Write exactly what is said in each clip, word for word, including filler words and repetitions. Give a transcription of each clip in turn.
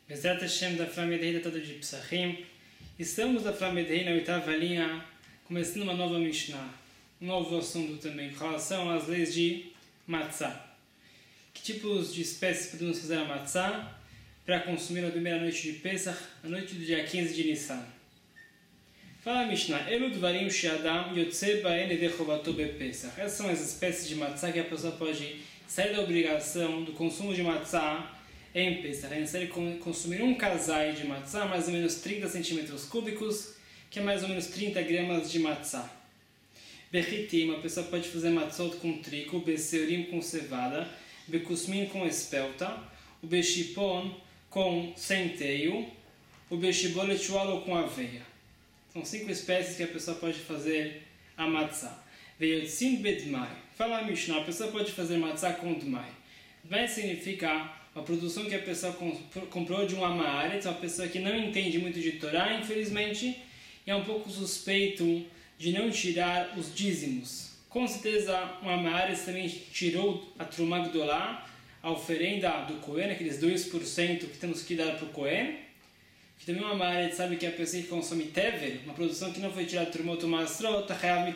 Bezerra Hashem da Flamedei da Toda de Psachim. Estamos da Flamedei na oitava linha, começando uma nova Mishnah, um novo assunto também, com relação às leis de Matzah. Que tipos de espécies podemos fazer a Matzah para consumir na primeira noite de Pesach, a noite do dia quinze de Nissan? Fala a Mishnah, Elu Dvarim She'adam Yotze Ba'en Yedei Chovato BePesach. Essas são as espécies de Matzah que a pessoa pode sair da obrigação do consumo de Matzah em Pesach. É necessário consumir um casai de matzah, mais ou menos trinta centímetros cúbicos, que é mais ou menos trinta gramas de matzah. Bechitim, a pessoa pode fazer matzot com trigo, beseurim com cevada, bekusmin com espelta, o beshipon com centeio, o beshibolet shualo com aveia. São cinco espécies que a pessoa pode fazer a matzah. Veyotzin bedmai. Fala a Mishnah, a pessoa pode fazer matzah com dmai. Dmai significa uma produção que a pessoa comprou de um amaretz, uma pessoa que não entende muito de Torá, infelizmente, e é um pouco suspeito de não tirar os dízimos. Com certeza, o amaretz também tirou a Trumá Gdolá, a oferenda do Cohen, aqueles dois por cento que temos que dar para o Cohen. Que também o amaretz sabe que a pessoa que consome tevel, uma produção que não foi tirada do Trumá Tumasrot,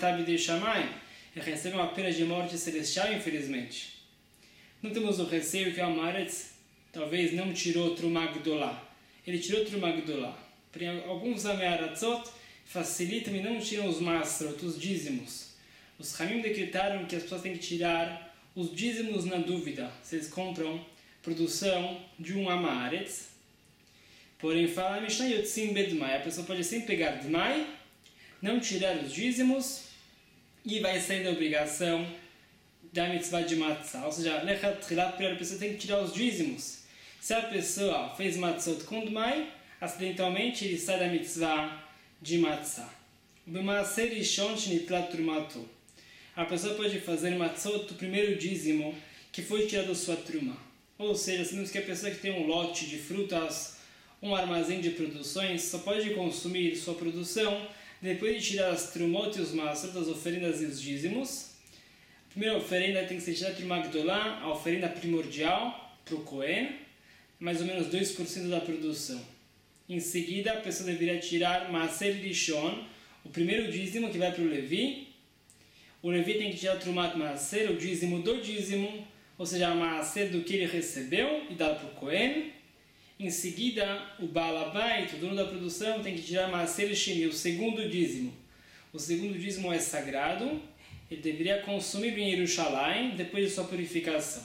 ele recebe uma pena de morte celestial, infelizmente. Não temos o receio que o amaretz talvez não tirou Trumá Gdolá. Ele tirou Trumá Gdolá. Porém, alguns amearatzot facilitam e não tiram os masrot, os dízimos. Os Hamim decretaram que as pessoas têm que tirar os dízimos na dúvida, se eles compram produção de um amaretz. Porém, fala Mishnah Yotzin Bedmai. A pessoa pode sempre pegar Dmai, não tirar os dízimos e vai sair da obrigação da mitzvah de matzah, ou seja, lechat trilat, primeiro a pessoa tem que tirar os dízimos. Se a pessoa fez matzot com dmai, acidentalmente ele sai da mitzvah de matzah. B'maaser rishon shenitlat trumato. A pessoa pode fazer matzot do primeiro dízimo que foi tirado da sua truma. Ou seja, sabemos que a pessoa que tem um lote de frutas, um armazém de produções, só pode consumir sua produção depois de tirar as trumot e os maasrot, as oferendas e os dízimos. A primeira oferenda tem que ser tirada Trumá Gdolá, a oferenda primordial para o Cohen, mais ou menos dois por cento da produção. Em seguida, a pessoa deveria tirar Maaser Rishon, o primeiro dízimo que vai para o Levi. O Levi tem que tirar Trumat Maaser, o dízimo do dízimo, ou seja, a Maaser do que ele recebeu e dar para o Cohen. Em seguida, o Baal Habayit, o dono da produção, tem que tirar Maaser Sheni, o segundo dízimo. O segundo dízimo é sagrado. Ele deveria consumir em Yerushalayim depois de sua purificação.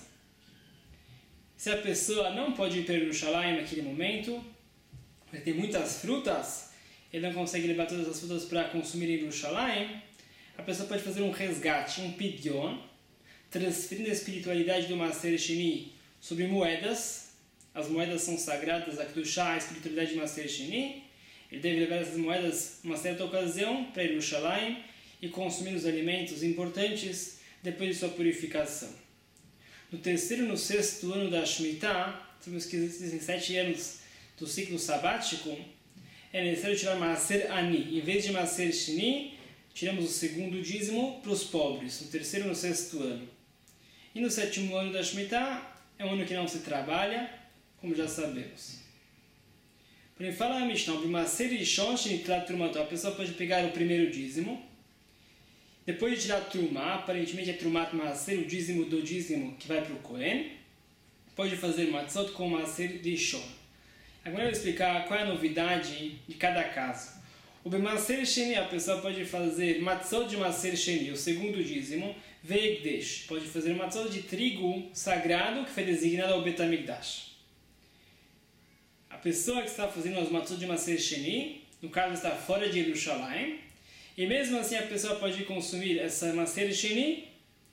Se a pessoa não pode ir para Yerushalayim naquele momento, ele tem muitas frutas, ele não consegue levar todas as frutas para consumir em Yerushalayim, a pessoa pode fazer um resgate, um pidyon, transferindo a espiritualidade do Maaser Sheni sobre moedas. As moedas são sagradas, a Kedushá, a espiritualidade de Maaser Sheni. Ele deve levar essas moedas numa certa ocasião para Yerushalayim e consumir os alimentos importantes depois de sua purificação. No terceiro e no sexto ano da Shemitah, sabemos que existem sete anos do ciclo sabático, é necessário tirar Maaser Ani. Em vez de Maaser Sheni, tiramos o segundo dízimo para os pobres, no terceiro e no sexto ano. E no sétimo ano da Shemitah, é um ano que não se trabalha, como já sabemos. Porém, fala a Mishnah, Maaser Rishon shenitlat trumato. A pessoa pode pegar o primeiro dízimo, depois de tirar a Trumá, aparentemente é Trumat Maaser, o dízimo do dízimo que vai para o Cohen, pode fazer Matzot com Maaser Rishon. Agora eu vou explicar qual é a novidade de cada caso. O B'Maaser Sheni, a pessoa pode fazer Matzot de Maaser Sheni, o segundo dízimo, Ve'egdesh, pode fazer Matzot de trigo sagrado que foi designado ao Bet HaMikdash. A pessoa que está fazendo as Matzot de Maaser Sheni, no caso está fora de Yerushalayim, e mesmo assim a pessoa pode consumir essa Maaser Sheni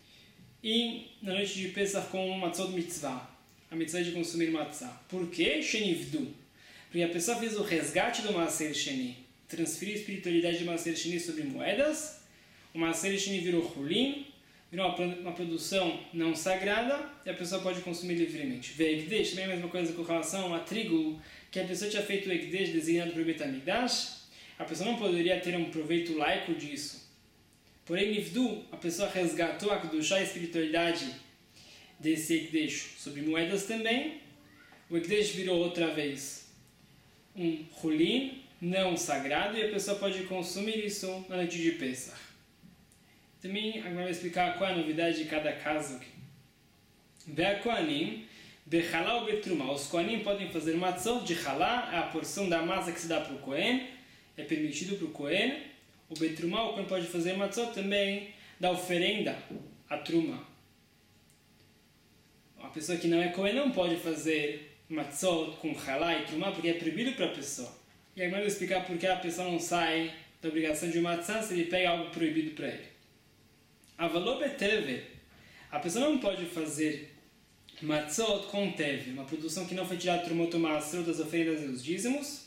e na noite de Pesach com Matzot Mitzvah, a mitzvah de consumir matzah. Por quê? Shenivdu. Porque a pessoa fez o resgate do Maaser Sheni, transferiu a espiritualidade de Maaser Sheni sobre moedas, o Maaser Sheni virou Hulim, virou uma, uma produção não sagrada e a pessoa pode consumir livremente. Ve'egdesh, também é a mesma coisa com relação a trigo, que a pessoa tinha feito o Egdesh designado para o Bet HaMikdash. A pessoa não poderia ter um proveito laico disso. Porém, Nivdu, a pessoa resgatou a Kedushá, a espiritualidade desse Ekdesh sobre moedas também. o Ekdesh virou outra vez um Hulin, não sagrado, e a pessoa pode consumir isso na noite de Pesach. Também agora vou explicar qual é a novidade de cada caso aqui. Be'akoanim, bechalá ou betrumá. Os koanim podem fazer matzot de halá, é a porção da massa que se dá para o kohen, é permitido para o kohen. O betrumá, o kohen pode fazer matzot também da oferenda, a truma. A pessoa que não é kohen não pode fazer matzot com halá e trumá, porque é proibido para a pessoa. E agora eu vou explicar por que a pessoa não sai da obrigação de matzah se ele pega algo proibido para ele. Avalô beteve. A pessoa não pode fazer matzot com teve, uma produção que não foi tirada trumot ou maaser, das oferendas e os dízimos.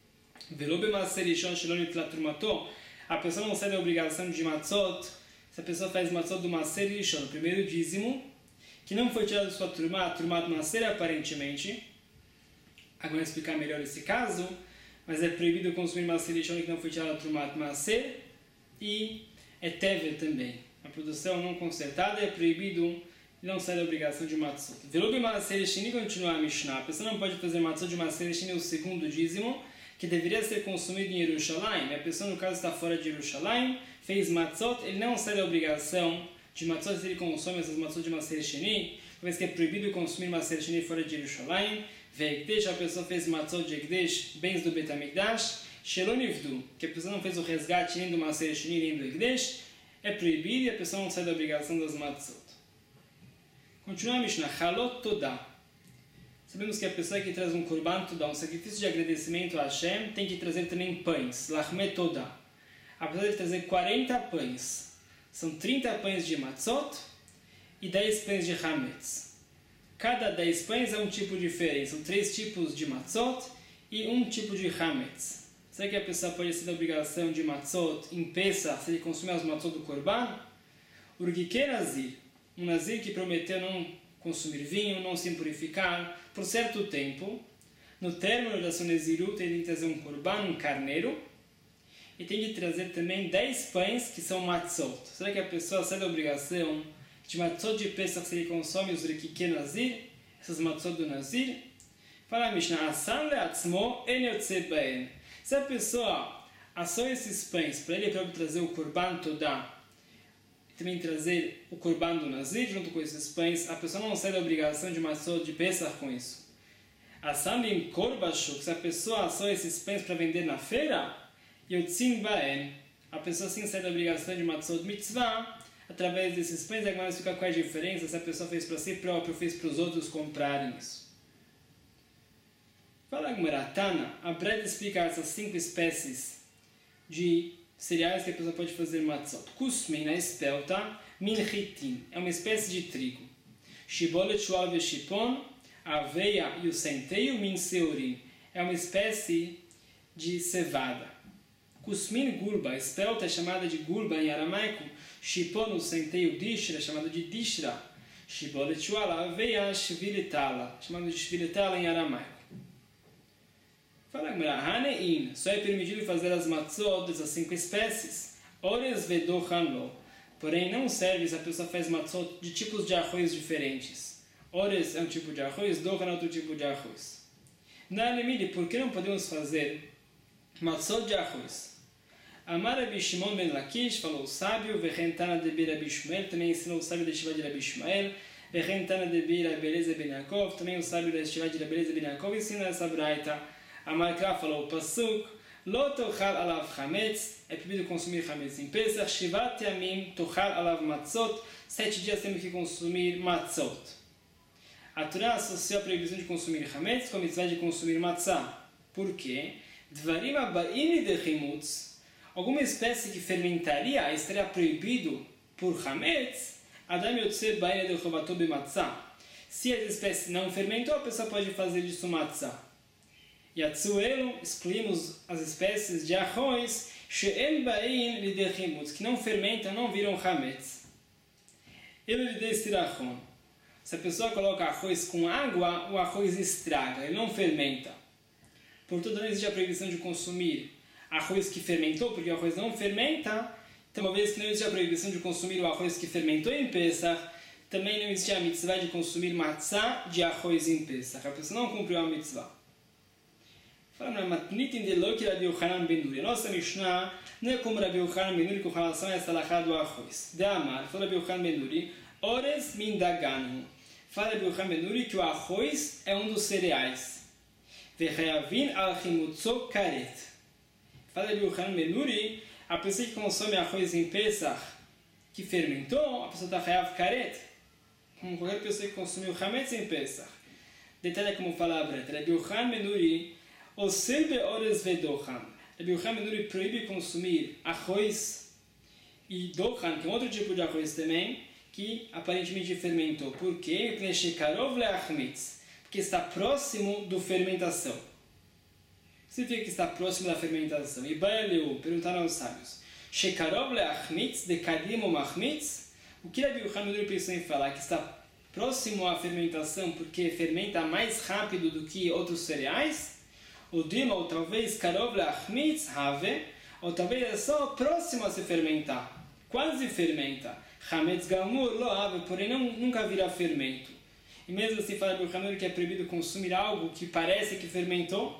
Velô bemaser yishon shelo nitlat trumato. A pessoa não sai da obrigação de matzot se a pessoa faz matzot do maaser yishon, o primeiro dízimo, que não foi tirado da sua trumá, trumat maaser aparentemente. Agora eu vou explicar melhor esse caso, mas é proibido consumir maaser yishon que não foi tirado da trumat maaser, e é teve também. A produção não consertada é proibido e não sai da obrigação de matzot. Velobe maaser sheni, continua a Mishnah. A pessoa não pode fazer matzot de maaser sheni, o segundo dízimo, que deveria ser consumido em Yerushalayim. A pessoa, no caso, está fora de Yerushalayim, fez matzot, ele não sai da obrigação de matzot se ele consome essas matzot de maaser sheni, uma vez que é proibido consumir maaser sheni fora de Yerushalayim. Ve'ekdesh, a pessoa fez matzot de ekdesh, bens do Bet HaMikdash, shelo nivdu, que a pessoa não fez o resgate nem do maaser sheni nem do ekdesh, é proibido e a pessoa não sai da obrigação das matzot. Continua a Mishnah. Halot Todah. Sabemos que a pessoa que traz um korban Todah, um sacrifício de agradecimento a Hashem, tem que trazer também pães. Lachmet Todah. A pessoa tem que trazer quarenta pães. São trinta pães de matzot e dez pães de hametz. Cada dez pães é um tipo diferente. São três tipos de matzot e um tipo de hametz. Será que a pessoa pode ser da obrigação de matzot em Pesach se ele consumir as matzot do korban? Urgike nazir, um nazir que prometeu não consumir vinho, não se impurificar por certo tempo. No término da sua nezirut, ele tem que trazer um korban, um carneiro, e tem que trazer também dez pães que são matzot. Será que a pessoa sai da obrigação de matzot de Pesach se ele consome os urgike nazir, essas matzot do nazir? Fala a Mishnah, asan le'atzmo en yotze baen. Se a pessoa assou esses pães para ele próprio trazer o korban Todah e também trazer o korban do Nazir junto com esses pães, a pessoa não sai da obrigação de matzot de Pesach com isso. Assam bim korbashuk, se a pessoa assou esses pães para vender na feira, yotzin baen, a pessoa sim sai da obrigação de matzot mitzvah através desses pães. Agora fica qual é a diferença se a pessoa fez para si próprio ou fez para os outros comprarem isso. Fala Gmaratana, a Breda explica essas cinco espécies de cereais que a pessoa pode fazer matzot. Kusmin, na espelta, minchitin, é uma espécie de trigo. Shibolet shual veshipon, a aveia e o centeio, min seurim, é uma espécie de cevada. Kusmin gulba, a espelta é chamada de gulba em aramaico. Shipon, o centeio dishra, é chamado de dishra. Shibolet shual, a aveia, shvilitala, chamado de shvilitala em aramaico. Fala Hanein, só é permitido fazer as matzot dessas cinco espécies. Ores vedochanlo, porém não serve se a pessoa faz matzot de tipos de arroz diferentes. Ores é um tipo de arroz, dochan é outro tipo de arroz. Na Alemide, por que não podemos fazer matzot de arroz? Amar Rabi Shimon ben Lakish falou o sábio, Vechentana de Bir Rabi Shmuel, também ensinou o sábio da Yeshiva de Rabi Shmuel. Vechentana de Bir Rabi Eliezer ben Yaakov, também o sábio da Yeshiva de Rabi Eliezer ben Yaakov ensina essa braita. A Markra falou o pasuk, Lo tochal alav chametz, é proibido consumir chametz em Pesach, Shivat yamim tochal alav matzot, sete dias temos que consumir matzot. A Torá associou a proibição de consumir chametz com a mitzvah de consumir matzah. Por quê? Dvarim abaim de chimutz, alguma espécie que fermentaria estaria proibido por chametz, Adam yotze bain de chovato b'matzah. Se a espécie não fermentou, a pessoa pode fazer disso matzah. Yatzuelo, excluímos as espécies de arroz, she'en ba'in lidei chimutz, que não fermentam, não viram chametz. Ele lidei stirachon. Se a pessoa coloca arroz com água, o arroz estraga, ele não fermenta. Portanto, não existe a proibição de consumir arroz que fermentou, porque o arroz não fermenta. Então, uma vez que não existe a proibição de consumir o arroz que fermentou em Pesach, também não existe a mitzvah de consumir matzá de arroz em Pesach. A pessoa não cumpriu a mitzvah. Fala, matnitin de lo que Rabi Yochanan ben Nuri. Nossa Mishnah não é como Rabi Yochanan ben Nuri com relação a essa halakha do arroz. De Amar, fala Rabi Yochanan ben Nuri, ores min daganu. Fala Rabi Yochanan ben Nuri que o arroz é um dos cereais. Vechayavin al chimutzo karet. Fala Rabi Yochanan ben Nuri, a pessoa que consome arroz em Pesach, que fermentou, a pessoa está chayav karet. Como qualquer pessoa que consumiu chametz em Pesach. Detalhe como fala a Breta. Rabi Yochanan ben Nuri, o serbe ores vedohan. Rabi Yochanan ben Nuri proíbe consumir arroz e dohan, que é outro tipo de arroz também, que aparentemente fermentou. Por quê? Porque está próximo do fermentação. O que significa que está próximo da fermentação? E Baeleu, perguntaram aos sábios. Shekarov leachmitz de kadim ou machmitz? O que Rabi Yochanan ben Nuri pensou em falar? Que está próximo à fermentação porque fermenta mais rápido do que outros cereais? O dima, ou talvez karov leachmitz have, ou talvez é só próximo a se fermentar. Quase fermenta. Chametz gamur lo have, porém não, nunca virá fermento. E mesmo assim fala Rabi Yochanan ben Nuri que é proibido consumir algo que parece que fermentou.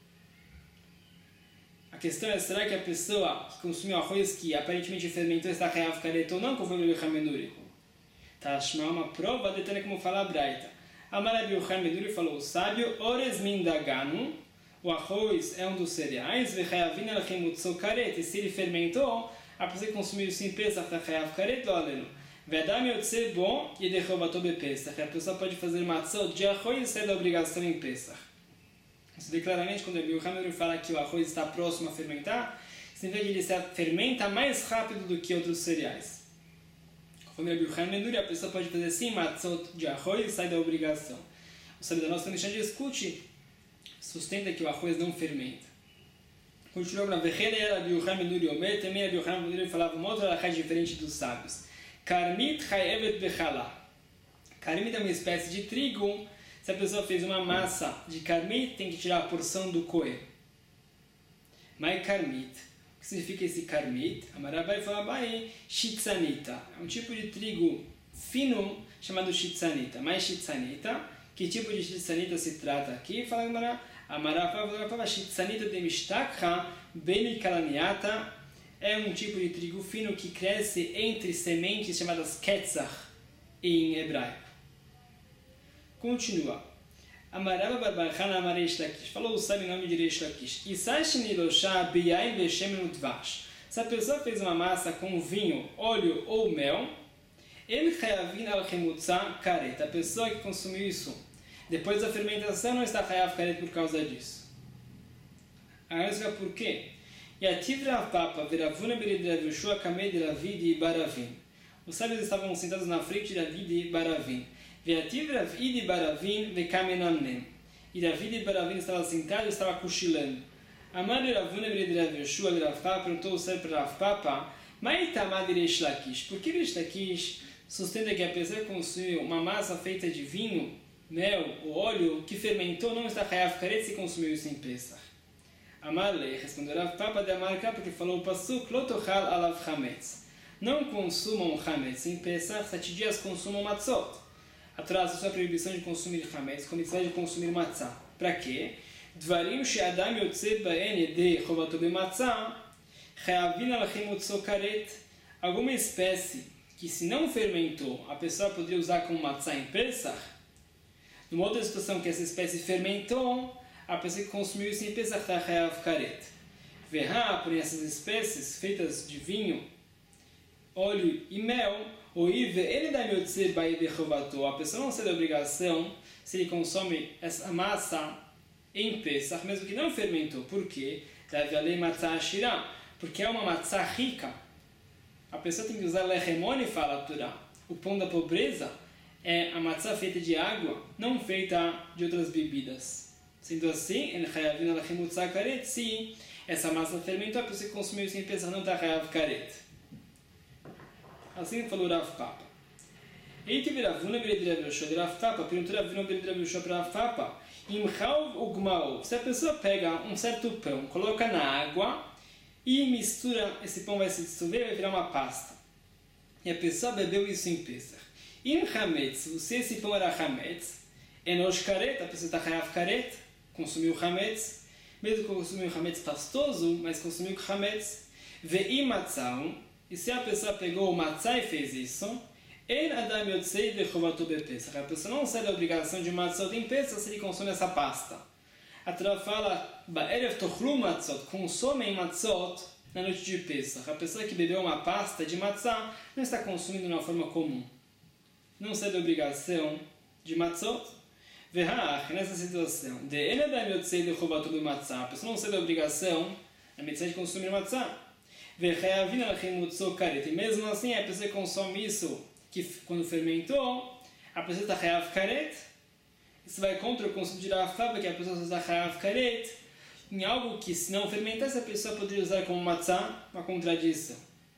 A questão é, será que a pessoa que consumiu arroz que aparentemente fermentou está chayav karet ou não, conforme Rabi Yochanan ben Nuri? Tashma, uma prova, detalhe como fala a Braita. Amar Rabi Yochanan ben Nuri falou, o sábio, ores min daganu, o arroz é um dos cereais, vechayavin al chimutzo karet, e se ele fermentou, a pessoa que consumiu isso em Pesach está chayav karet, lo aleno. Vedam yotze bom e dechovato be Pesach. A pessoa pode fazer matzot de arroz e sair da obrigação em Pesach. Isso vê claramente quando Rabi Yochanan ben Nuri fala que o arroz está próximo a fermentar, significa que ele se fermenta mais rápido do que outros cereais. Conforme Rabi Yochanan ben Nuri, a pessoa pode fazer sim matzot de arroz e sair da obrigação. O sábio da nossa Mishnah discute, sustenta que o arroz não fermenta. Continuou na Vechele era Rabi Yochanan ben Nuri Omer, também Rabi Yochanan ben Nuri falava uma outra halakha diferente dos sábios. Karmit chayevet bechalá. Karmit é uma espécie de trigo. Se a pessoa fez uma massa de karmit, tem que tirar a porção do kohen. Mas karmit, o que significa esse karmit? Amarabai falabai shitzanita. É um tipo de trigo fino chamado shitzanita. Mas shitzanita, que tipo de shitzanita se trata aqui? Fala Amara, Amarabai falabai shitzanita de mishtakha beni kalaniata. É um tipo de trigo fino que cresce entre sementes chamadas ketzach em hebraico. Continua. Amarava barbarchana amareish lakish. Falou o sábio em nome de Reish Lakish. Isash nilosha biyain veshem nutvash. Se a pessoa fez uma massa com vinho, óleo ou mel, ele chayavin al chimutza karet. A pessoa que consumiu isso depois da fermentação não está chayav karet por causa disso. Agora você vai por quê? Yativ Rav Papa veravuna bered Rav Yoshua kamei de Ravid e Baravin. Os sábios estavam sentados na frente de Ravid e Baravin. Veativ Ravid e Baravin vekamenamnem. E Ravid e Baravin estavam sentados e estavam cochilando. Amar de Ravuna bered Rav Yoshua de Rav Papa perguntou o sábio para Rav Papa, Maitamad de Reish Lakish. Por que Reish Lakish sustenta que a pessoa que consumiu uma massa feita de vinho, mel ou óleo que fermentou não está chayav karet se consumiu isso em Pesach? Amarle respondeu Rav Papa de Amarka porque falou o pasuk lotochal alav chametz. Não consumam chametz em Pesach, sete dias consumam matzot. Atrás da sua proibição de consumir chametz, com a de consumir matzah. Para quê? Dvarim she'adam yotze ba'en yedei chovato b'matzah chayavin al chimutzo karet. Alguma espécie que se não fermentou, a pessoa poderia usar como matzah em Pesach. Numa outra situação que essa espécie fermentou, a pessoa que consumiu isso em Pesach está chayav karet. Verá, porém, essas espécies feitas de vinho, óleo e mel, o ive, ele dá miotzer ba'i de chovato. A pessoa não sai da obrigação se ele consome essa massa em Pesach, mesmo que não fermentou. Por quê? Deve alei matzah ashirah, porque é uma matzah rica. A pessoa tem que usar lechemone, fala a Torá. O pão da pobreza é a matzah feita de água, não feita de outras bebidas. Sendo assim, ele chayavin al chimutza karet, se essa massa fermentou, a pessoa que consumiu isso em Pesach não está chayav karet. Assim falou Rav Papa. Eite viravuna bered Rav Yoshua de Rav Papa, perguntou Ravuna bered Rav Yoshua para Rav Papa, imchauv ugmao, se a pessoa pega um certo pão, coloca na água e mistura, esse pão vai se dissolver e vai virar uma pasta. E a pessoa bebeu isso em Pesach. Im Hametz, se esse pão era Hametz, Enosh Karet, a pessoa está Hayav Karet, consumiu Hametz, mesmo que consumiu Hametz pastoso, mas consumiu Hametz, Ve'im Matzah, e se a pessoa pegou o Matzah e fez isso, En Adam Yotzei Lechovato Bepesach, a pessoa não sai da obrigação de Matzot em Pesach se ele consome essa pasta. A Torá fala, Ba'erev Tochlu Matzot, consomem Matzot na noite de Pesach. A pessoa que bebeu uma pasta de Matzah não está consumindo de uma forma comum. Não sai da obrigação de Matzot. Ve'hach, nessa situação, de En Adam Yotzei Lechovato Bematzah, a pessoa não sai da obrigação na medicina de consumir Matzah. Ve'chayavin Alachim Mutzot Karet, e mesmo assim a pessoa consome isso, que quando fermentou, a pessoa está Chayav Karet. Isso vai contra o conceito de Rav Papa, que a pessoa usa Chayav Karet em algo que, se não fermentasse, a pessoa poderia usar como matzah, uma contradição.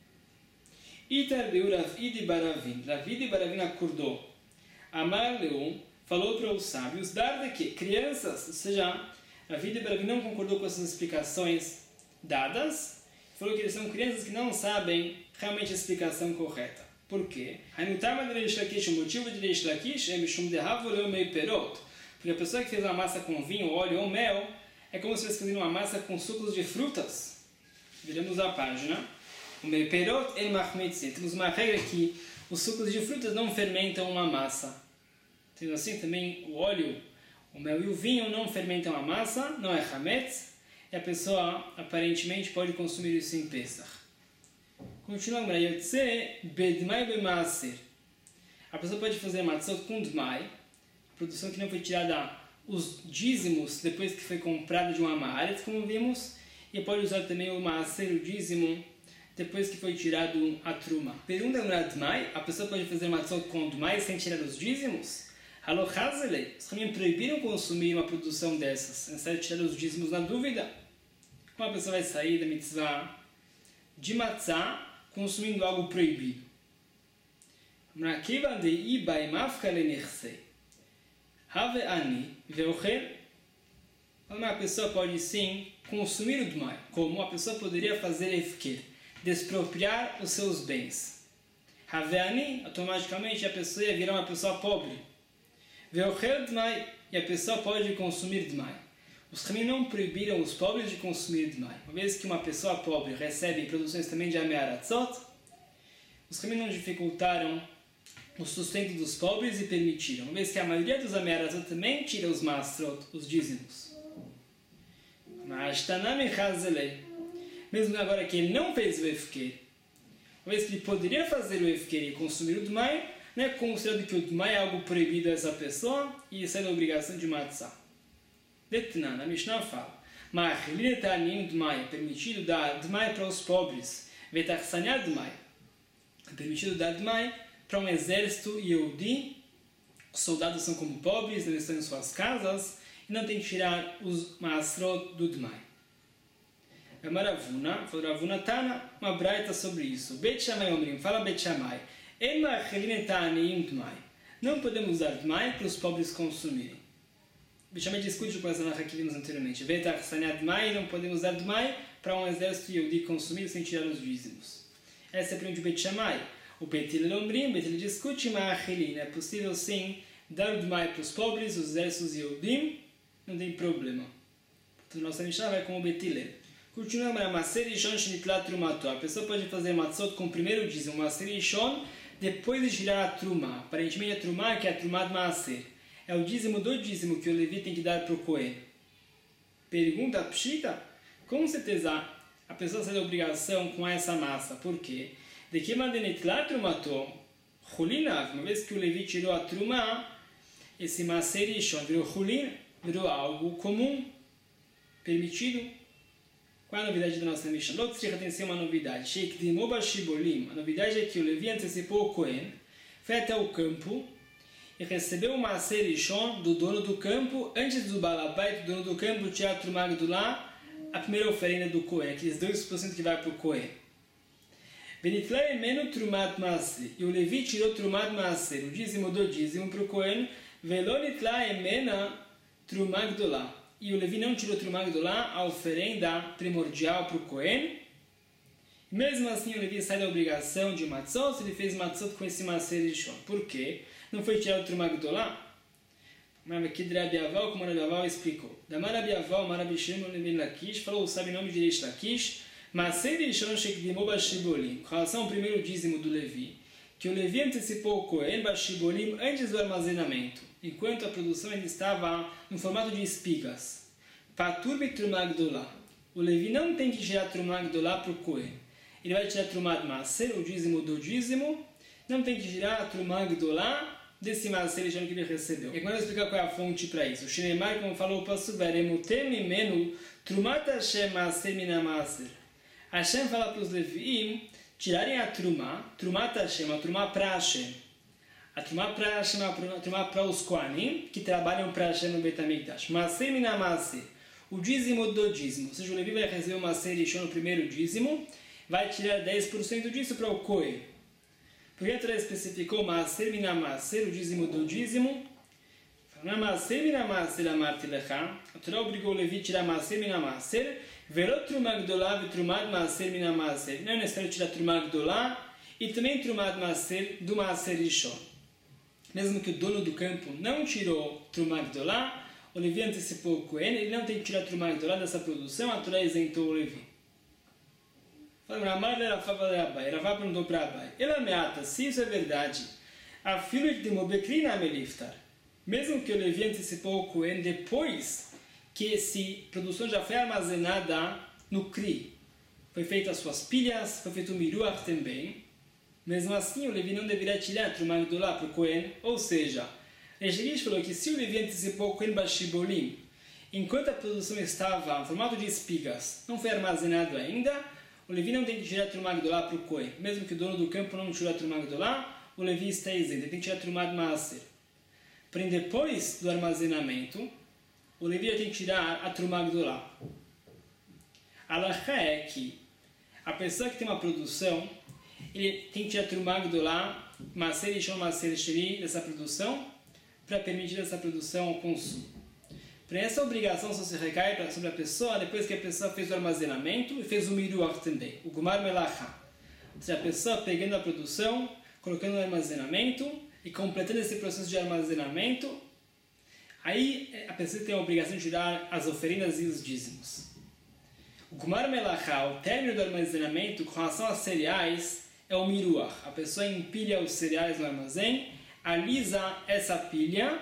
Itar Beu Ravidi Baravin. Ravidi Baravin acordou. Amar Leu falou para os sábios, dar de que crianças, ou seja, Ravidi Baravin não concordou com essas explicações dadas, falou que eles são crianças que não sabem realmente a explicação correta. Por quê? O motivo de Reish Lakish é Mishum Dehav Oleu Mei Perot. Porque a pessoa que fez uma massa com vinho, óleo ou mel é como se estivesse fazendo uma massa com sucos de frutas. Viramos a página. O Mei Perot El Mahmetzin. Temos uma regra que os sucos de frutas não fermentam uma massa. Sendo assim, também o óleo, o mel e o vinho não fermentam a massa, não é Hametz, e a pessoa aparentemente pode consumir isso em Pesach. Continuando, bedmai bemaaser. A pessoa pode fazer matzot com dmai, a produção que não foi tirada, os dízimos depois que foi comprado de uma maaret, como vimos, e pode usar também o maaser, o dízimo, depois que foi tirado a truma. Pergunta para dmai, a pessoa pode fazer matzot com dmai sem tirar os dízimos? Halo chazele, os caminhos proibiram consumir uma produção dessas, necessário tirar os dízimos na dúvida. Como a pessoa vai sair da mitzvah de matzah consumindo algo proibido? Mrakiva de ibai mafka lenirse. Have ani veocher. Uma pessoa pode sim consumir o dmai, como a pessoa poderia fazer efker, despropriar os seus bens. Have ani, automaticamente a pessoa ia virar uma pessoa pobre. Veocher dmai, e a pessoa pode consumir dmai. Os Ramim não proibiram os pobres de consumir dmai. Uma vez que uma pessoa pobre recebe produções também de amearatzot, os Ramim não dificultaram o sustento dos pobres e permitiram. Uma vez que a maioria dos amearatzot também tira os mastrot, os dízimos. Mas tanami chazelei. Mesmo agora que ele não fez o efker, uma vez que ele poderia fazer o efker e consumir o dmai, não é considerado que o dmai é algo proibido a essa pessoa e isso é da obrigação de matzah. Detnan, a Mishnah fala, mas é permitido dar dmai para os pobres, vetarsanhar dmai, é permitido dar dmai para um exército Yehudi, os soldados são como pobres, não estão em suas casas, e não tem que tirar os maasrot do dmai. A Maravuna, falou Ravuna Tana, uma braita sobre isso. Bet Shammai Omrim, fala Bet Shammai, não podemos dar dmai para os pobres consumirem. Bet Shammai discute com essa narra que vimos anteriormente. Vetar sanhad dmai, não podemos dar dmai para um exército Yehudi consumir sem tirar os dízimos. Essa é a opinião de Bet Shammai. O Bet Hillel Omrim, Bet Hillel discute, ma'achilin, é possível sim dar dmai para os pobres, os exércitos Yehudim, não tem problema. Portanto, nossa Mishnah vai com o Bet Hillel. Continuamos a Maser Ishon Shnitlat Trumato. A pessoa pode fazer matzot com o primeiro dízimo, Maser Ishon, depois de tirar a truma. Aparentemente a truma, que é a truma de Maser, é o dízimo do dízimo que o Levi tem que dar para o Cohen. Pergunta Pshita, com certeza a pessoa sai da obrigação com essa massa. Por quê? De que mandenitlat trumato, Hulinav, uma vez que o Levi tirou a truma, esse Maser Ishon virou Hulin, virou algo comum, permitido. Qual é a novidade da nossa Mishnah? Logo se tem uma novidade. Sheikdimo Bashibolim. A novidade é que o Levi antecipou o Cohen, foi até o campo e recebeu uma Maser Ishon do dono do campo antes do Balabait, do dono do campo, tirar a Trumá Gedulá, a primeira oferenda do Cohen, aqueles dois por cento que vai para o Cohen. Benitlai Menu Trumat Maser. E o Levi tirou Trumat Maser, o dízimo do dízimo, para o Cohen. Velonitlai Mena Trumá Gedulá. E o Levi não tirou Trumá Gedulá, a oferenda primordial para o Cohen. Mesmo assim, o Levi sai da obrigação de matzot, ele fez matzot com esse Maaser Rishon. Por quê? Não foi tirado o Trumah Gdolá? Mas aqui de Rabi Aval, como Rabi Aval explicou. Da Rabi Aval, Rabi Shimon ben Lakish, falou, sabe o nome de Reish Lakish? Maaser Rishon shekdimo bashibolim. Com relação ao primeiro dízimo do Levi, que o Levi antecipou o Cohen bashibolim antes do armazenamento, enquanto a produção ainda estava no formato de espigas. Patur betrumah gdolá. O Levi não tem que tirar Trumah Gdolá para o Cohen. Ele vai tirar Trumah Maaser, o dízimo do dízimo, não tem que tirar Trumah Gdolá desse Maaser Rishon que ele recebeu. E agora eu vou explicar qual é a fonte para isso. O Shinemar, como falou o Pasuk, Veremutem mimenu Trumat Hashem Maaser mina Maaser. Hashem fala para os Leviim tirarem a Trumah, Trumat Hashem, a Trumah para Hashem. A Trumah para Hashem, a Trumah para os Kohanim, que trabalham para Hashem no Beit HaMikdash. Maaser mina Maaser. O dízimo do dízimo. Ou seja, o Levi vai receber o Maaser Rishon no primeiro dízimo, vai tirar dez por cento disso para o Kohen. Porque a Torá especificou Maaser mina Maaser, o dízimo do dízimo. Maaser mina Maaser amarti lecha. A Torá obrigou o Levi a tirar Maaser mina Maaser. Verot Trumah Gdolá e Trumah Maaser mina Maaser. Não é necessário tirar Trumah Gdolá e também Trumah Maaser do Maaser Rishon. Mesmo que o dono do campo não tirou Trumah Gdolá, o Levi antecipou o Cohen, ele não tem que tirar Trumah Gdolá dessa produção, a Torá isentou o Levi. Ramar era Abai. Ravá perguntou para Abai. Ela ameaça, se isso é verdade, a filha de Mobekri na Meliftar. Mesmo que o Levi antecipou o Cohen depois que essa produção já foi armazenada no Kri, foi feita as suas pilhas, foi feito o Miruach também. Mesmo assim, o Levi não deveria tirar Trumah Gdolá para o Cohen. Ou seja, Resh falou que se o Levi antecipou o Cohen Bashibolim, enquanto a produção estava em formato de espigas, não foi armazenado ainda, o Levi não tem que tirar Trumah Gdolá para o Cohen. Mesmo que o dono do campo não tirou a Trumah Gdolá, o Levi está isento. Ele tem que tirar Trumah Maaser. Porém, depois do armazenamento, o Levi tem que tirar a Trumah Gdolá. A halakha é que a pessoa que tem uma produção, ele tem que tirar Trumah Gdolá, Maaser Rishon, Maaser Sheni, dessa produção, para permitir essa produção ao consumo. Para essa obrigação só se recai sobre a pessoa depois que a pessoa fez o armazenamento e fez o miruach também, o gumar melacha. Ou seja, a pessoa pegando a produção, colocando no armazenamento e completando esse processo de armazenamento, aí a pessoa tem a obrigação de tirar as oferendas e os dízimos. O gumar melacha, o término do armazenamento com relação aos cereais, é o miruach. A pessoa empilha os cereais no armazém, alisa essa pilha,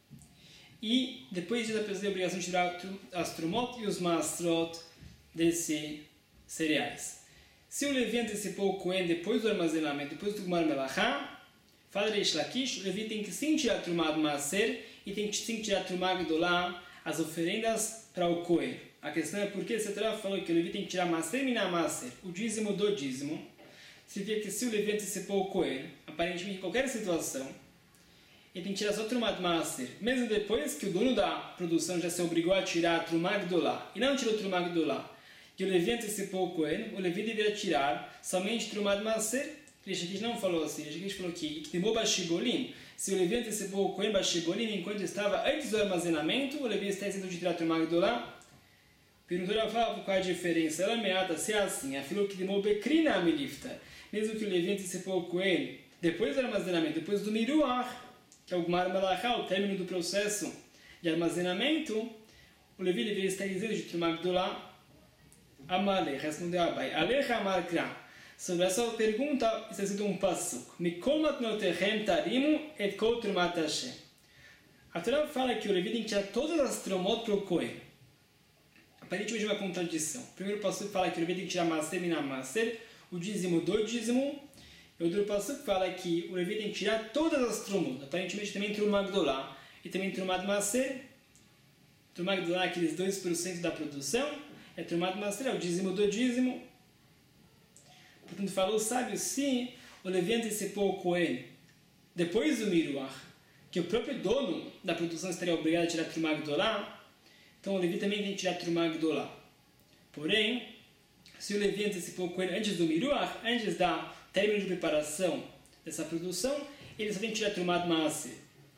e depois disso a pessoa tem a obrigação de tirar as trumot e os maastrot desses cereais. Se o Levi antecipou o Cohen depois do armazenamento, depois do Gumar Melachá, fala Reish Lakish, o Levi tem que sim tirar Trumah Maaser e tem que sim tirar Trumah Gdolá, as oferendas para o Cohen. A questão é porque a Torá falou que o Levi tem que tirar Maaser mina Maaser, o dízimo do dízimo. Significa que se o Levi antecipou o Cohen, aparentemente em qualquer situação, ele tem que tirar só Trumah Maaser. Mesmo depois que o dono da produção já se obrigou a tirar Trumah Gdolá e não tirou Trumah Gdolá, que o Levi antecipou o Cohen, o Levi deveria tirar somente Trumah Maaser. Reish não falou assim. Reish falou que Iktimou Bashibolim, se o Levi antecipou o Cohen Bashibolim enquanto estava antes do armazenamento, o Levi está isento de tirar Trumah Gdolá. Perguntou a Rafa qual é a diferença. Ela ameaça se é assim. Afirmou que Iktimou Bekri na Meliftar, mesmo que o Levi antecipou o Cohen depois do armazenamento, depois do Miruach, que é o Gumar Melachá, o término do processo de armazenamento, o Levi deveria estar isento de Trumah Gdolá. Amale, respondeu Abai. Alecha Amar Kra. Sobre essa pergunta, está escrito um pasuk. Mikol matnotechem tarimu et kol trumat Hashem. A Torá fala que o Levi tem que tirar todas as trumot para o Cohen. Aparentemente é uma contradição. O primeiro pasuk fala que o Levi tem que tirar Maaser mina Maaser, o dízimo do dízimo. E o outro pasuk fala que o Levi tem que tirar todas as trumot. Aparentemente também Trumah Gdolá e também Trumah Maaser. Trumah Gdolá é aqueles dois por cento da produção. É Trumah Maaser, é o dízimo do dízimo. Portanto, falou o sábio, se o Levi antecipou o Cohen depois do Miruach, que o próprio dono da produção estaria obrigado a tirar Trumah Gdolá, então o Levi também tem que tirar Trumah Gdolá. Porém, se o Levi antecipou o Cohen antes do Miruach, antes da término de preparação dessa produção, ele só tem que tirar Trumah Maaser.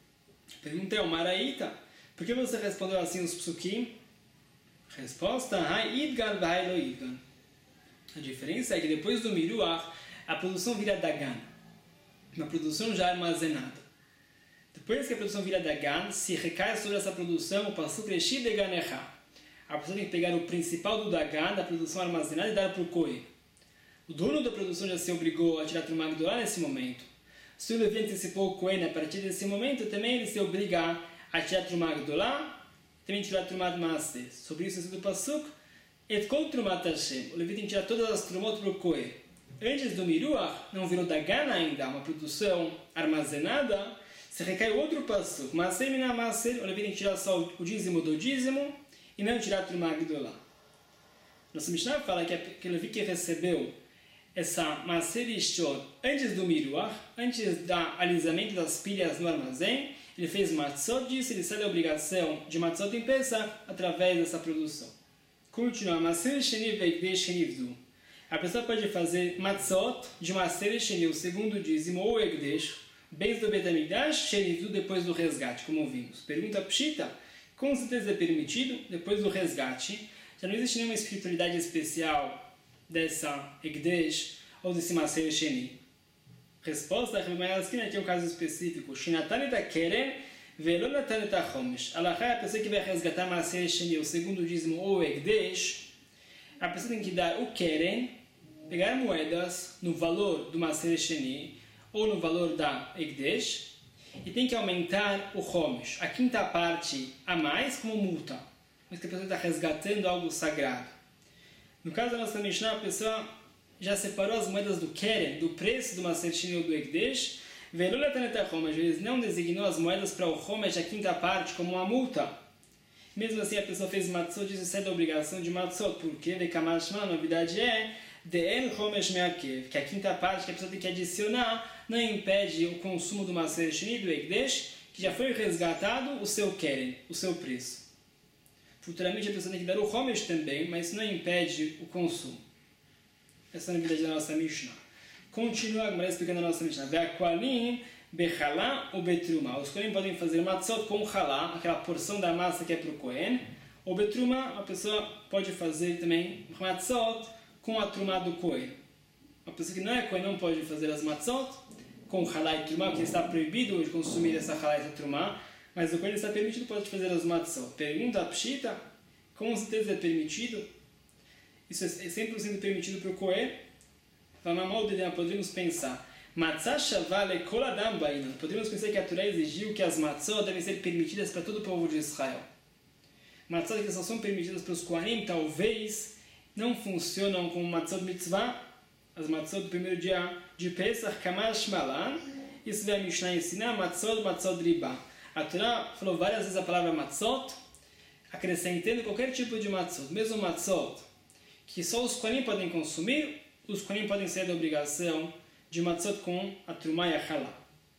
A pergunta é, o Maraíta, por que você respondeu assim os psukim? Resposta, Hai Idgan, Vai Lo Idgan. A diferença é que depois do Miruach, a produção vira Dagan, uma produção já armazenada. Depois que a produção vira Dagan, se recai sobre essa produção o Pasuk Reshit Dagan Echa. A pessoa tem que pegar o principal do Dagan, da produção armazenada, e dar para o Kohen. O dono da produção já se obrigou a tirar Trumá Gdolá nesse momento. Se o Levi antecipou o Kohen a partir desse momento, também ele se obriga a tirar Trumá Gdolá, também tirar Trumá de Maaser. Sobre isso, do Pasuk, Et Kol Trumat Hashem. O Levi tem que tirar todas as Trumot para o Kohen. Antes do Miruach, não virou Dagan ainda, uma produção armazenada, se recai outro Pasuk. Maaser Mina Maaser, o Levi tem que tirar só o dízimo do dízimo e não tirar Trumá Gdolá. Nossa Mishnah fala que, que o Levi que recebeu essa Maaser Ishot antes do Miruach, antes do alisamento das pilhas no armazém, ele fez Matzot, disse, ele sai da obrigação de Matzot em Pesach através dessa produção. Continua, Maaser Sheni Veikdesh Shenivdu. A pessoa pode fazer Matzot de Maaser Sheni, o segundo dízimo, ou Ekdesh, bens do Betamigdash, Shenivdu, depois do resgate, como vimos. Pergunta Pshita, com certeza é permitido, depois do resgate. Já não existe nenhuma espiritualidade especial dessa Ekdesh ou desse Maaser Sheni. Resposta, a Rebbe aqui é um caso específico. Shinatan et Keren velo natan et Chomesh. Alachá é a pessoa que vai resgatar Maaser Sheni, o segundo dízimo ou Ekdesh. A pessoa tem que dar o Keren, pegar moedas no valor do Maaser Sheni ou no valor da Ekdesh e tem que aumentar o Chomesh, a quinta parte a mais como multa. Mas que a pessoa está resgatando algo sagrado. No caso da nossa Mishnah, a pessoa já separou as moedas do Keren, do preço do Maaser Sheni ou do Ekdesh, mas eles não designou as moedas para o Chomesh, a quinta parte, como uma multa. Mesmo assim, a pessoa fez Matzot, isso sai da obrigação de Matzot, porque a novidade é De'en Chomesh Me'akev, que a quinta parte que a pessoa tem que adicionar não impede o consumo do Maaser Sheni e do Ekdesh, que já foi resgatado o seu Keren, o seu preço. Futuramente a pessoa tem que dar o Chomesh também, mas isso não impede o consumo. Essa é a novidade da nossa Mishnah. Continua agora explicando a nossa Mishnah. Ve'akoalim bechalá ou betruma. Os Kohen podem fazer matzot com halá, aquela porção da massa que é para o Kohen. Ou betruma, a pessoa pode fazer também matzot com a trumá do Kohen. A pessoa que não é Kohen não pode fazer as matzot com halá e trumá, porque está proibido de consumir essa halá e essa trumá. Mas o Kohen está permitido, pode fazer as matzot. Pergunta a Pshita, com certeza é permitido? Isso é cem por cento permitido para o Kohen? Podemos pensar, matzah shavale kol adam bainan. Podemos pensar que a Torá exigiu que as matzot devem ser permitidas para todo o povo de Israel. Matzot que só são permitidas para os Kohanim, talvez não funcionam como matzot mitzvah, as matzot do primeiro dia de Pesach, kamash malan. Isso vai a Mishnah ensinar, matzot, matzot riba. A Torá falou várias vezes a palavra matzot, acrescentando qualquer tipo de matzot, mesmo matzot, que só os Kohanim podem consumir, os Kohanim podem sair da obrigação de matzot com a trumá e a halá.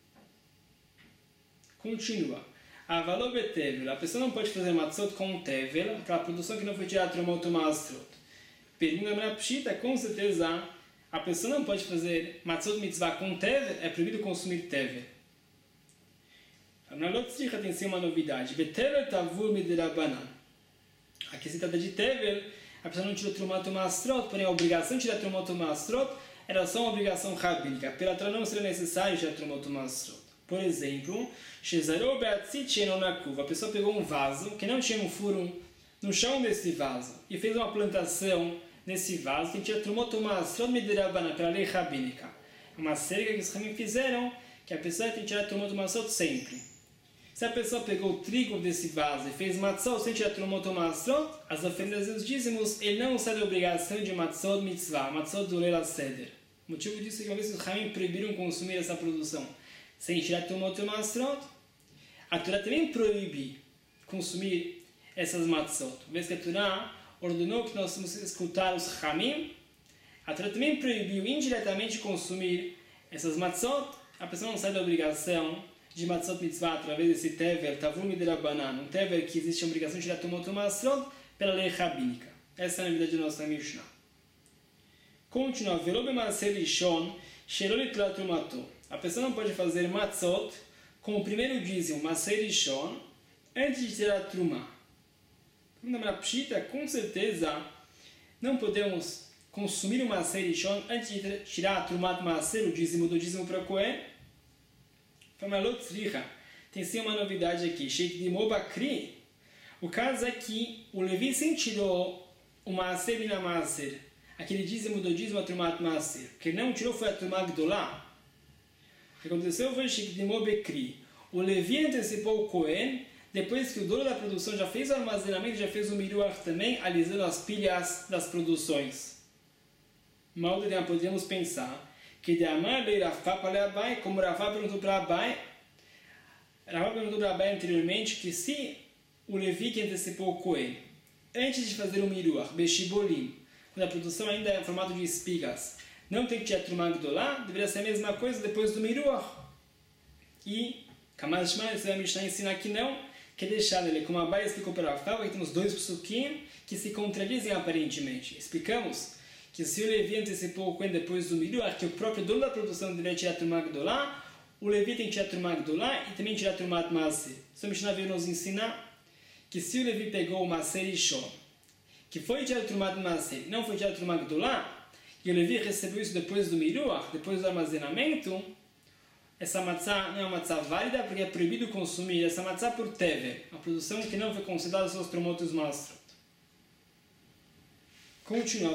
Continua. Avaló betevel. A pessoa não pode fazer matzot com tevel, aquela produção que não foi tirada trumá ou tumastrot. Pergunta para a Pshita, com certeza a pessoa não pode fazer matzot mitzvah com tevel, é proibido consumir tevel. Na Lotzricha tem sim uma novidade. Betevel tavur midirabanan. Aqui se trata de tevel. A pessoa não tirou Trumá Tumastrot, porém a obrigação de tirar Trumá Tumastrot era só uma obrigação rabínica. Pela Torá não seria necessário tirar Trumá Tumastrot. Por exemplo, a pessoa pegou um vaso que não tinha um furo no chão desse vaso e fez uma plantação nesse vaso que tinha Trumá Tumastrot Midirabana, pela lei rabínica. É uma cerca que os Ramim fizeram que a pessoa tem que tirar Trumá Tumastrot sempre. Se a pessoa pegou o trigo desse vaso e fez matzot sem tirar trumot ou matzot, as oferendas e os dízimos, ele não sai da obrigação de matzot mitzvah, matzot do leil seder. O motivo disso é que uma vez os Ramim proibiram consumir essa produção sem tirar trumot ou matzot, a Torá também proíbe consumir essas matzot. Uma vez que a Torá ordenou que nós temos que escutar os Ramim, a Torá também proibiu indiretamente consumir essas matzot, a pessoa não sai da obrigação de matzot mitzvah através desse tevel, tavur midirabanan, um tevel que existe a obrigação de tirar trumot ou matzot pela lei rabínica. Essa é a novidade da nossa Mishnah. Continua, velo b'maaser rishon, shelo nitlat trumato. A pessoa não pode fazer matzot com o primeiro dízimo, maaser rishon, antes de tirar a trumá. Na Pshita, com certeza, não podemos consumir o Maaser Rishon antes de tirar a Trumat Maaser, o dízimo do dízimo para Cohen? Tem sim uma novidade aqui. Sheikdimo Bakri. O caso é que o Levi sim tirou o Maaser Mina Maaser, aquele dízimo do dízimo a Trumat Maaser. O que ele não tirou foi a Trumat Gdolá. O que aconteceu foi Sheikdimo Bakri. O Levi antecipou o Cohen, depois que o dono da produção já fez o armazenamento, já fez o miruach também, alisando as pilhas das produções. Mal podemos pensar que de Amar de Rafá para Abai, como Rafá perguntou para Abai, Rafá perguntou para Abai anteriormente que se o Levi que antecipou o Cohen, antes de fazer o miruach, Beshibolim, quando a produção ainda é em formato de espigas, não tem que tirar Trumah Gdolá, deveria ser a mesma coisa depois do miruach. E Kamash Shema, esse vai me ensinar que não, que é deixar ele, como a Abai explicou para Rafá, que temos dois psukim que se contradizem aparentemente. Explicamos que se o Levi antecipou o Cohen depois do miruach, que o próprio dono da produção deveria tirar Trumah Gdolá, o Levi tem que tirar Trumah Gdolá e também tirar Trumat Maaser. Então, a Mishnah veio nos ensinar que se o Levi pegou o Maaser Rishon, que foi tirado Trumat Maaser e não foi tirado Trumah Gdolá, e o Levi recebeu isso depois do miruach, depois do armazenamento, essa matzá não é uma matzá válida porque é proibido consumir essa matzá por tever, a produção que não foi considerada seus tromotos mastrot. Continua.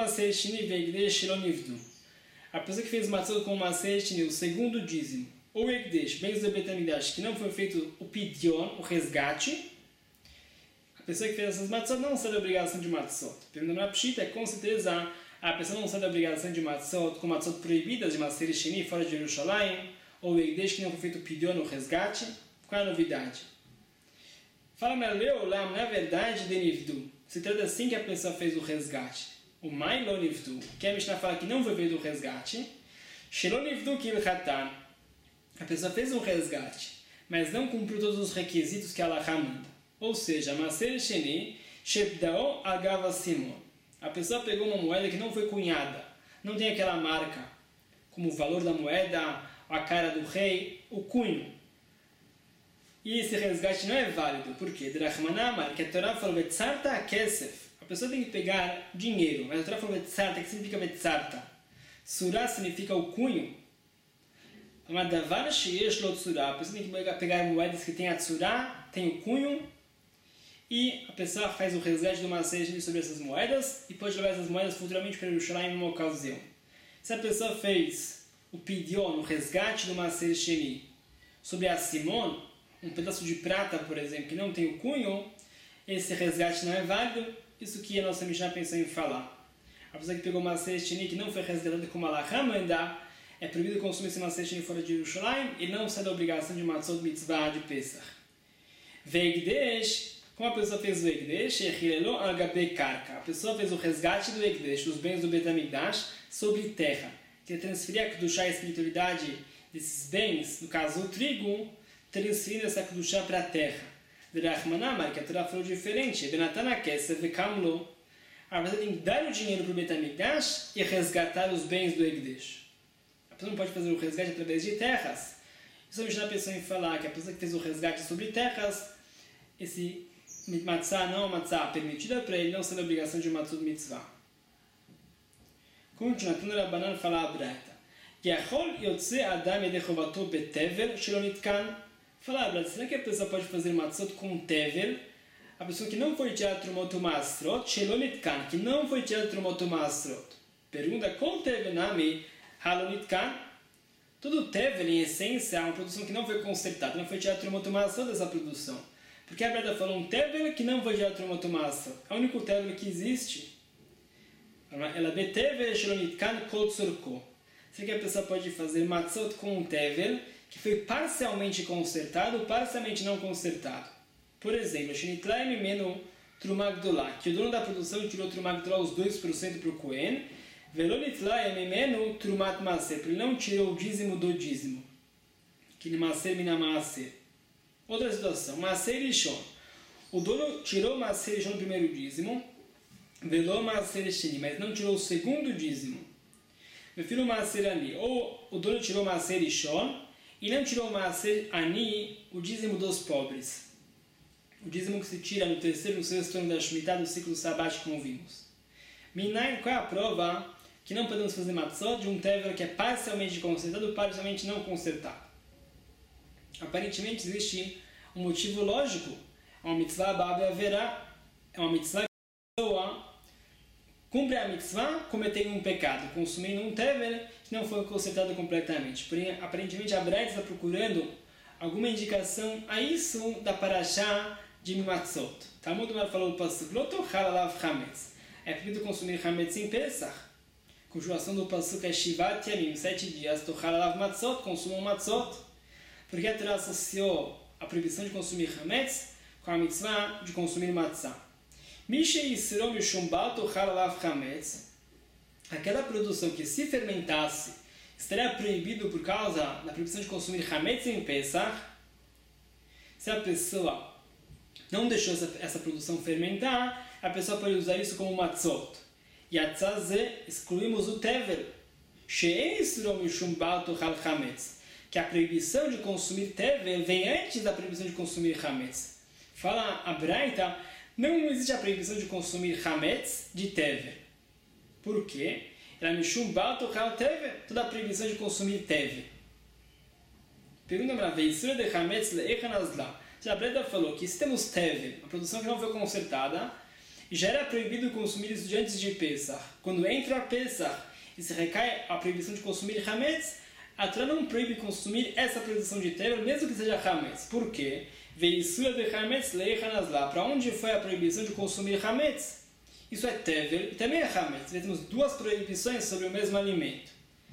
A pessoa que fez matzot com o Maaser Sheni, o segundo dízimo, ou Ekdesh, bens do Bet HaMikdash, que não foi feito o Pidyon, o resgate, a pessoa que fez essas matzot não sai da obrigação de matzot. Perguntando na Pshita, é com certeza a pessoa não sai da obrigação de matzot com matzot proibidas de Maaser Sheni fora de Jerusalém, ou Ekdesh, que não foi feito o Pidyon, o resgate. Qual é a novidade? Fala, mas Leolam, na verdade, de Nivdu. Se trata assim que a pessoa fez o resgate. O Mai Lo Nivdu, que a Mishnah fala que não foi feito o resgate. Shelo Nivdu Kil Hatan. A pessoa fez um resgate, mas não cumpriu todos os requisitos que a Halachá manda. Ou seja, Maaser Sheni, Shebdao Agava Simon. A pessoa pegou uma moeda que não foi cunhada, não tem aquela marca, como o valor da moeda, a cara do rei, o cunho. E esse resgate não é válido. Por quê? Drachmanamar, que a Torá falou Vetzarta Kesef. A pessoa tem que pegar dinheiro, mas a Torá falou Vetzarta, que significa Vetzarta. Surá significa o cunho. Amadavar Sheyesh Lo Tzurá. A pessoa tem que pegar moedas que tem a Tzurá, tem o cunho, e a pessoa faz o resgate do Maaser Sheni sobre essas moedas e pode levar essas moedas futuramente para Jerusalém em uma ocasião. Se a pessoa fez o Pidyon, o resgate do Maaser Sheni sobre a Simon, um pedaço de prata, por exemplo, que não tem o cunho, esse resgate não é válido. Isso que a nossa Mishnah pensou em falar. A pessoa que pegou o Maaser Sheni que não foi resgatado como a Halachá manda, é proibido consumir esse Maaser Sheni fora de Jerusalém e não sai da obrigação de matzot mitzvah de Pesach. Veigdesh, como a pessoa fez o Egdesh, echilelo al gabe karka. A pessoa fez o resgate do Egdesh, dos bens do Bet HaMikdash, sobre terra. Que transferir a Kedushá, a espiritualidade desses bens, no caso o trigo, transferindo essa Kedushá para a terra. Drachmanamar, que a Torá falou diferente. Benatana Kesef vekamlo. A pessoa tem que dar o dinheiro para o Bet HaMikdash e resgatar os bens do Egdesh. A pessoa não pode fazer o resgate através de terras. Isso a Mishnah pensou em falar que a pessoa que fez o resgate sobre terras, esse matzah não é uma matzah permitida para ele, não sendo a obrigação de matzah mitzvah. Continuando, a Rabanan fala a Braita. Yachol yotze adam yedechovato betevel shelo nitkan. Fala, Braita, será que a pessoa pode fazer matzot com tevel? A pessoa que não foi tirada trumot u'maasrot, shelo nitkan, que não foi tirada trumot u'maasrot. Pergunta, qual tevel nami halo nitkan? Todo tevel, em essência, é uma produção que não foi consertada, não foi tirada trumot u'maasrot dessa produção. Porque a Braita falou um tevel que não foi tirada trumot u'maasrot. É o único tevel que existe. Ela betevel shelo nitkan kol tzorko. Será que a pessoa pode fazer matzot com um tevel que foi parcialmente consertado, parcialmente não consertado? Por exemplo, Shenitlaim Mimenu Trumah Gdolá, que o dono da produção tirou Trumah Gdolá os dois por cento para o Cohen, Velonitlaim Mimenu Trumat Maaser, ele não tirou o dízimo do dízimo, que ele Maaser Mina Maaser. Outra situação, Maaser Rishon, o dono tirou Maaser Rishon no primeiro dízimo, Velô Maaser Sheni, mas não tirou o segundo dízimo. Meu filho Maaser Ani, ou o dono tirou Maaser Rishon e não tirou Maaser Ani, o dízimo dos pobres. O dízimo que se tira no terceiro e no sexto ano da Shemitah do ciclo sabático, como vimos. Minayin, qual é a prova que não podemos fazer matzot de um tevel que é parcialmente consertado ou parcialmente não consertado? Aparentemente existe um motivo lógico. É uma mitzvah babe haverá. É uma mitzvah que a pessoa cumpre a mitzvah cometendo um pecado, consumindo um tevel que não foi consertado completamente. Porém, aparentemente a Braita está procurando alguma indicação a isso da Parashá de Matzot. Talmud Mar falou no Pasuk, Lo tochal alav chametz. É proibido consumir chametz em Pesach. Conjugação do Pasuk é Shivat Yamim, sete dias. Tochal alav matzot, consumam matzot. Porque a Torá associou a proibição de consumir chametz com a mitzvah de consumir matzah. Mishe Yisro Mishum Bal tochal alav chametz. Aquela produção que se fermentasse estaria proibido por causa da proibição de consumir chametz em Pesach. Se a pessoa não deixou essa, essa produção fermentar, a pessoa pode usar isso como matzot. E a tzazé, excluímos o tevel. She'en Yisro Mishum Bal tochal chametz. Que a proibição de consumir tevel vem antes da proibição de consumir chametz. Fala a Braita, não existe a proibição de consumir chametz de tevel. Por quê? Ela mishum bal tochal tevel, toda a proibição de consumir tevel. Pergunta uma vez, Isura de chametz le'echan azla. A Braita falou que se temos tevel, a produção que não foi consertada, já era proibido consumir isso de antes de Pesach. Quando entra Pesach e se recai a proibição de consumir chametz, a Torá não proíbe consumir essa produção de tevel, mesmo que seja chametz. Por quê? Veisura de chametz leichan azla. Para onde foi a proibição de consumir chametz? Isso é tevel e também é chametz. Temos duas proibições sobre o mesmo alimento.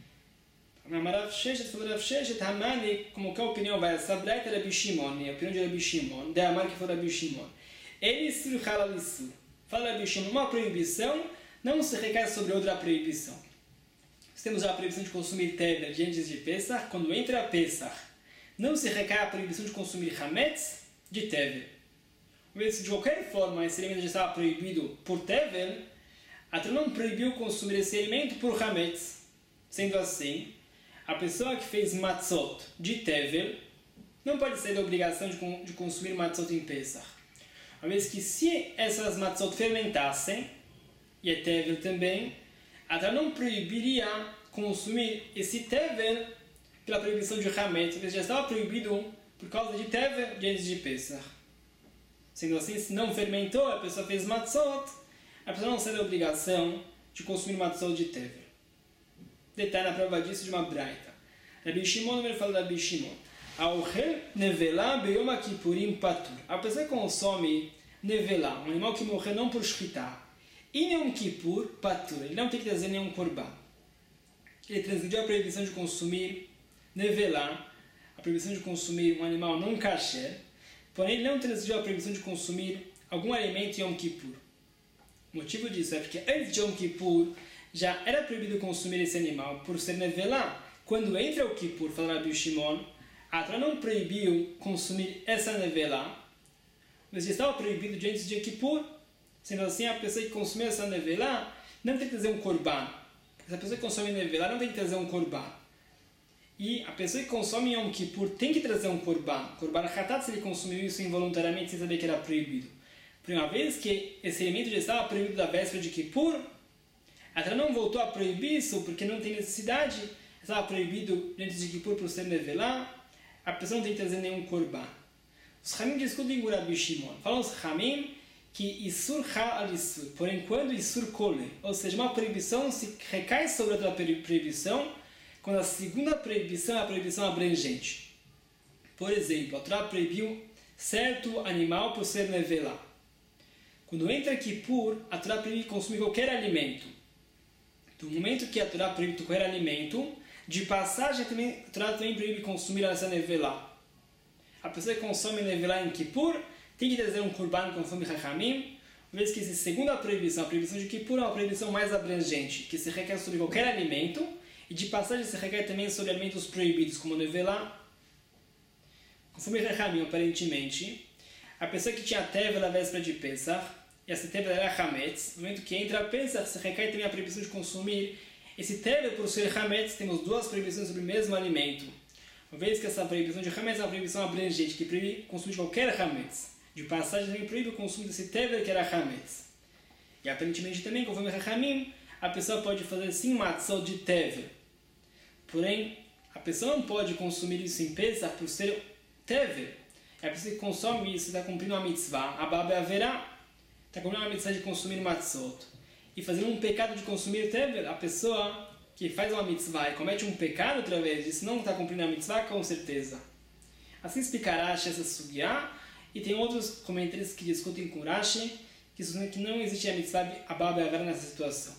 Rav Sheshet falou Rav Sheshet, Hamani, como que a opinião vai? Essa Braita é Rabi Shimon, a opinião de Rabi Shimon, de Amar que foi Rabi Shimon. Ele isur halal isur. Fala Rabi Shimon, uma proibição não se recai sobre outra proibição. Temos já a proibição de consumir tevel antes de Pesach. Quando entra a Pesach, não se recai a proibição de consumir chametz de tevel. Mas de qualquer forma esse alimento já estava proibido por tevel, a Torá não proibiu consumir esse alimento por chametz. Sendo assim, a pessoa que fez matzot de tevel não pode sair da obrigação de, de consumir matzot em Pesach. Uma vez que se essas matzot fermentassem, e é tevel também, a Torá não proibiria consumir esse tevel pela proibição de chametz, porque já estava proibido por causa de tevel antes de Pesach. Sendo assim, se não fermentou, a pessoa fez matzot, a pessoa não sai da obrigação de consumir matzot de tevel. Detalhe na prova disso de uma braita. Rabi Shimon, ele fala da Rabi Shimon. Auchel nevelá beyom kippurim patur. A pessoa que consome nevelá, um animal que morreu não por shchitá, e Yom Kippur, patur, ele não tem que trazer nenhum korban. Ele transgrediu a proibição de consumir nevelá, a proibição de consumir um animal não kasher, porém ele não transgrediu a proibição de consumir algum alimento em Yom Kippur. O motivo disso é porque antes de Yom Kippur já era proibido consumir esse animal por ser nevelá. Quando entra o Kippur, fala Rabi Shimon, a Torá não proibiu consumir essa nevelá, mas já estava proibido de antes de Kippur. Sendo assim, a pessoa que consumiu essa nevelá não tem que trazer um korban. Essa pessoa que consome nevelá não tem que trazer um korban. E a pessoa que consome Yom Kippur tem que trazer um korban. Korban hatat, se ele consumiu isso involuntariamente sem saber que era proibido. Por uma vez que esse alimento já estava proibido da véspera de Kippur, a Torá não voltou a proibir isso porque não tem necessidade. Estava proibido antes de Kippur por ser nevelá. A pessoa não tem que trazer nenhum korban. Os Hamim discutem com Rabi Shimon. Falam os Hamim que Isur Ha'al Isur, porém quando Isur Kole, ou seja, uma proibição se recai sobre outra proibição, quando a segunda proibição é a proibição abrangente. Por exemplo, a Torá proibiu certo animal por ser nevelá. Quando entra Kippur, a Torá proíbe consumir qualquer alimento. Do momento que a Torá proíbe qualquer alimento, de passagem também, a Torá também proíbe consumir essa nevelá. A pessoa que consome nevelá em Kippur tem que trazer um korban conforme Chachamim, uma vez que essa segunda proibição, a proibição de Kippur, é uma proibição mais abrangente, que se requer sobre qualquer alimento, e de passagem se requer também sobre alimentos proibidos, como nevelá. Conforme Chachamim, aparentemente, a pessoa que tinha tevel na véspera de Pesach, e essa tevel era chametz, no momento que entra a Pesach, se requer também a proibição de consumir esse tevel por ser chametz. Temos duas proibições sobre o mesmo alimento. Uma vez que essa proibição de chametz é uma proibição abrangente, que proíbe consumir qualquer chametz. De passagem também proíbe o consumo desse tevel que era chametz. E aparentemente também, conforme Chachamim, a pessoa pode fazer sim matzot de tevel. Porém, a pessoa não pode consumir isso em Pesach por ser tevel. É a pessoa que consome isso, está cumprindo uma mitzvah, a baba haverá, está cumprindo uma mitzvah de consumir matzot. E fazendo um pecado de consumir tevel, a pessoa que faz uma mitzvah e comete um pecado através disso, não está cumprindo a mitzvah, com certeza. Assim explica Rashi essa sugya, e tem outros comentários que discutem com Rashi, que sustentam que não existe a mitzvah abba be'avera nessa situação.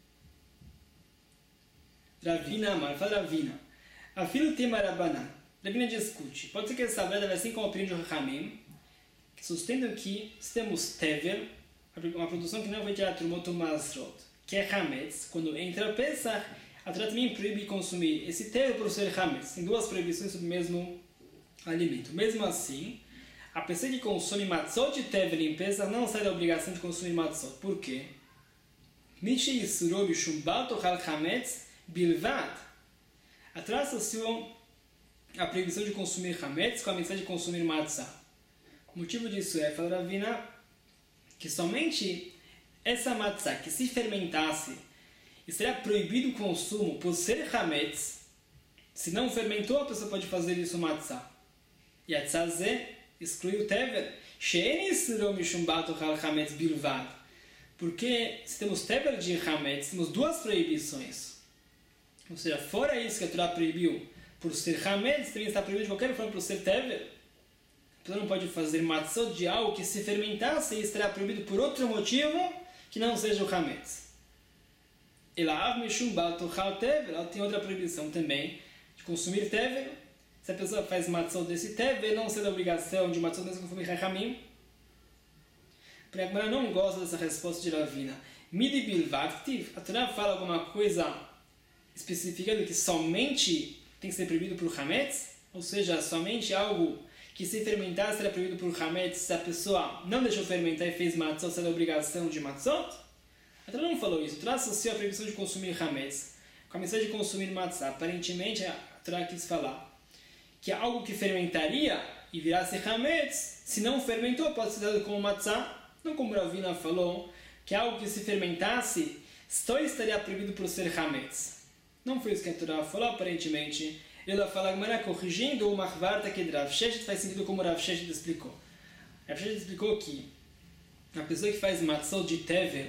Ravina Amar, fala Ravina. Afilo tema Rabanan. Ravina discute. Pode ser que essa verdade vai assim como a opinião de Chachamim, que sustentam que se temos tevel, uma produção que não vai tirar Trumot ou Masrot, que é Hametz, quando entra Pesach, a Torá também proíbe consumir esse tevel por ser Hametz. Tem duas proibições sobre o mesmo alimento. Mesmo assim, a pessoa que consome matzot de tevel em Pesach não sai da obrigação de consumir matzot. Por quê? Mishi Yisuro Bishum Bato Chal Hametz Bilvad. A Torá associou a proibição de consumir Hametz com a mensagem de consumir matzah. O motivo disso é, fala Ravina, que somente essa matzah que se fermentasse e seria proibido o consumo por ser Hametz, se não fermentou, a pessoa pode fazer isso matzah. E a tzazé exclui o tevel. She'en yisro mishum bato chal hametz bilvad. Porque se temos tevel de hametz, temos duas proibições. Ou seja, fora isso que a Torá proibiu por ser hametz, também está proibido de qualquer forma por ser tevel. A pessoa não pode fazer matzot de algo que se fermentasse e estará proibido por outro motivo que não seja o hametz. Elav mishum bato chal tevel. Ela tem outra proibição também de consumir tevel. Se a pessoa faz matzot desse tevel, não ser da obrigação de matzot mesmo conforme Chachamim. Porém, a Gemara não gosta dessa resposta de Ravina. Midi bilvad ktiv. A Torá fala alguma coisa especificando que somente tem que ser proibido por Hametz, ou seja, somente algo que se fermentar será proibido por Hametz se a pessoa não deixou fermentar e fez matzot, será da obrigação de matzot. A Torá não falou isso. A Torá associou a proibição de consumir Hametz com a mensagem de consumir matzah. Aparentemente, a Torá quis falar que algo que fermentaria e virasse Hametz, se não fermentou, pode ser dado como matzah. Não como Ravina falou, que algo que se fermentasse só estaria proibido por ser Hametz. Não foi isso que a Torá falou, aparentemente. Ela fala, mas corrigindo o Machvarta que Rav Sheshet faz sentido como Rav Sheshet explicou. Rav Sheshet explicou que a pessoa que faz matzot de tevel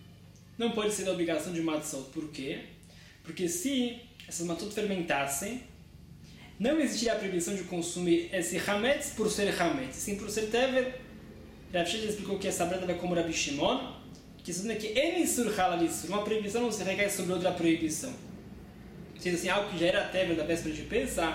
não pode ser da obrigação de matzot. Por quê? Porque se essas matzot fermentassem, não existiria a proibição de consumir esse hametz por ser hametz, sim por ser tevel. Rav Sheshet explicou que essa brada vai como Rabi Shimon, que isso que enisur halalisur, uma proibição não se recai sobre outra proibição. Se assim, algo que já era tevel da véspera de Pesach,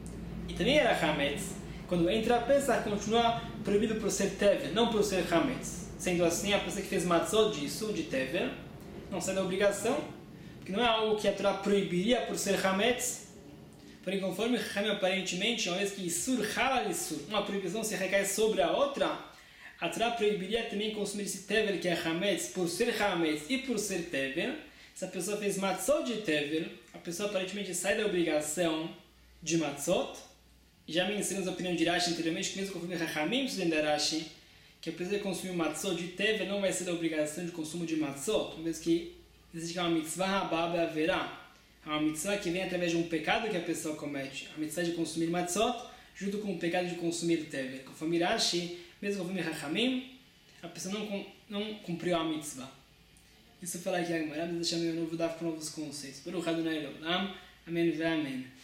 e também era hametz, quando entra a Pesach, continua proibido por ser tevel, não por ser hametz. Sendo assim, a pessoa que fez matzot disso, de tevel, não sai da obrigação, porque não é algo que a Torá proibiria por ser hametz. Porém, conforme Chachamim aparentemente, uma vez que Isur halal Isur, uma proibição se recai sobre a outra, a Torá proibiria também consumir esse tevel que é hametz por ser hametz e por ser tevel. Se a pessoa fez matzot de tevel, a pessoa aparentemente sai da obrigação de matzot. Já mencionamos a opinião de Rashi anteriormente, que mesmo conforme Chachamim estudando Rashi, que a pessoa que consumir matzot de tevel não vai ser da obrigação de consumo de matzot, uma vez que existe uma mitzvah abba haverá. É uma mitzvah que vem através de um pecado que a pessoa comete. A mitzvah de consumir matzot, junto com o pecado de consumir tevel. Conforme Rashi, mesmo conforme Chachamim, a pessoa não, não cumpriu a mitzvah. Isso fala aqui agora, mas deixamos um novo daf com novos conceitos. Baruch Adonai Leolam. Amém ve amém.